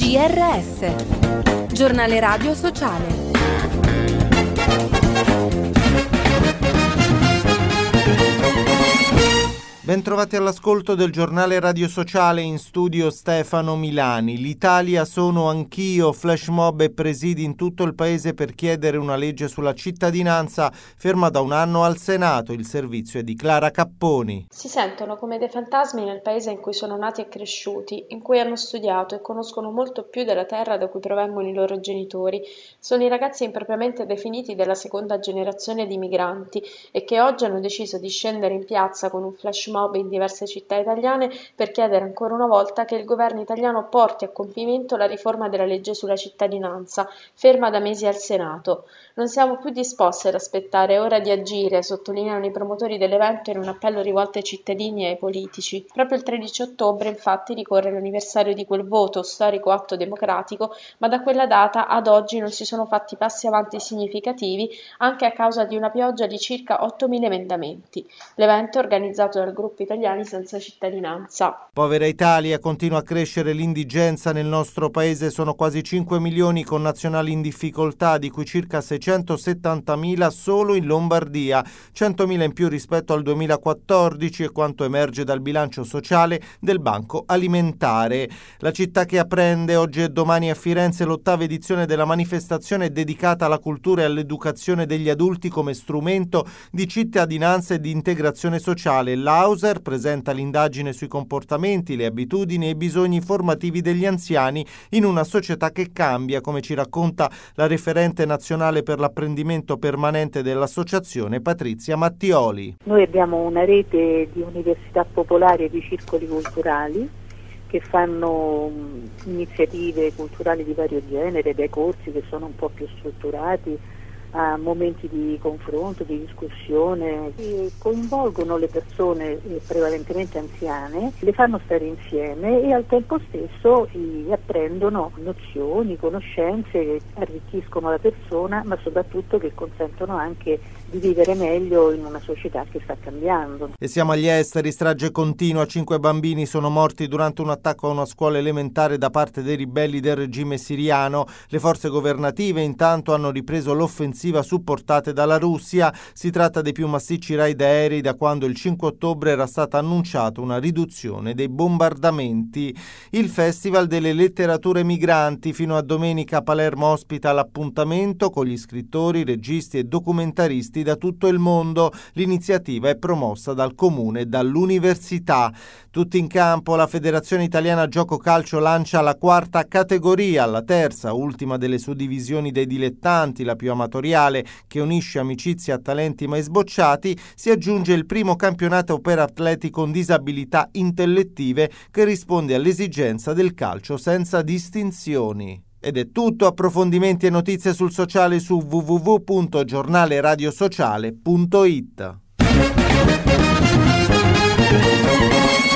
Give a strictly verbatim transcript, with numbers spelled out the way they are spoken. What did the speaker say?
G R S, Giornale Radio Sociale. Bentrovati all'ascolto del giornale Radio Sociale, in studio Stefano Milani. L'Italia sono anch'io, flash mob e presidi in tutto il paese per chiedere una legge sulla cittadinanza, ferma da un anno al Senato. Il servizio è di Clara Capponi. Si sentono come dei fantasmi nel paese in cui sono nati e cresciuti, in cui hanno studiato e conoscono molto più della terra da cui provengono i loro genitori. Sono i ragazzi impropriamente definiti della seconda generazione di migranti e che oggi hanno deciso di scendere in piazza con un flash mob in diverse città italiane per chiedere ancora una volta che il governo italiano porti a compimento la riforma della legge sulla cittadinanza, ferma da mesi al Senato. Non siamo più disposti ad aspettare, è ora di agire, sottolineano i promotori dell'evento in un appello rivolto ai cittadini e ai politici. Proprio il tredici ottobre, infatti, ricorre l'anniversario di quel voto, storico atto democratico, ma da quella data ad oggi non si sono fatti passi avanti significativi, anche a causa di una pioggia di circa ottomila emendamenti. L'evento è organizzato dal gruppo Italiani senza cittadinanza. Povera Italia, continua a crescere l'indigenza nel nostro paese, sono quasi cinque milioni i connazionali in difficoltà, di cui circa seicentosettantamila solo in Lombardia, centomila in più rispetto al duemilaquattordici e quanto emerge dal bilancio sociale del Banco Alimentare. La città che apprende oggi e domani a Firenze l'ottava edizione della manifestazione dedicata alla cultura e all'educazione degli adulti come strumento di cittadinanza e di integrazione sociale. L'Auser presenta l'indagine sui comportamenti, le abitudini e i bisogni formativi degli anziani in una società che cambia, come ci racconta la referente nazionale per l'apprendimento permanente dell'associazione Patrizia Mattioli. Noi abbiamo una rete di università popolari e di circoli culturali che fanno iniziative culturali di vario genere, dai corsi che sono un po' più strutturati a momenti di confronto, di discussione, che coinvolgono le persone prevalentemente anziane, le fanno stare insieme e al tempo stesso apprendono nozioni, conoscenze che arricchiscono la persona, ma soprattutto che consentono anche di vivere meglio in una società che sta cambiando. E siamo agli esteri, strage continua, cinque bambini sono morti durante un attacco a una scuola elementare da parte dei ribelli del regime siriano. Le forze governative intanto hanno ripreso l'offensiva supportate dalla Russia. Si tratta dei più massicci raid aerei da quando il cinque ottobre era stata annunciata una riduzione dei bombardamenti. Il Festival delle Letterature Migranti fino a domenica a Palermo ospita l'appuntamento con gli scrittori, registi e documentaristi da tutto il mondo. L'iniziativa è promossa dal comune e dall'università. Tutti in campo, la Federazione Italiana Gioco Calcio lancia la quarta categoria, la terza, ultima delle suddivisioni dei dilettanti, la più amatoriale, che unisce amicizia a talenti mai sbocciati. Si aggiunge il primo campionato per atleti con disabilità intellettive che risponde all'esigenza del calcio senza distinzioni. Ed è tutto, approfondimenti e notizie sul sociale su w w w punto giornale radio sociale punto it.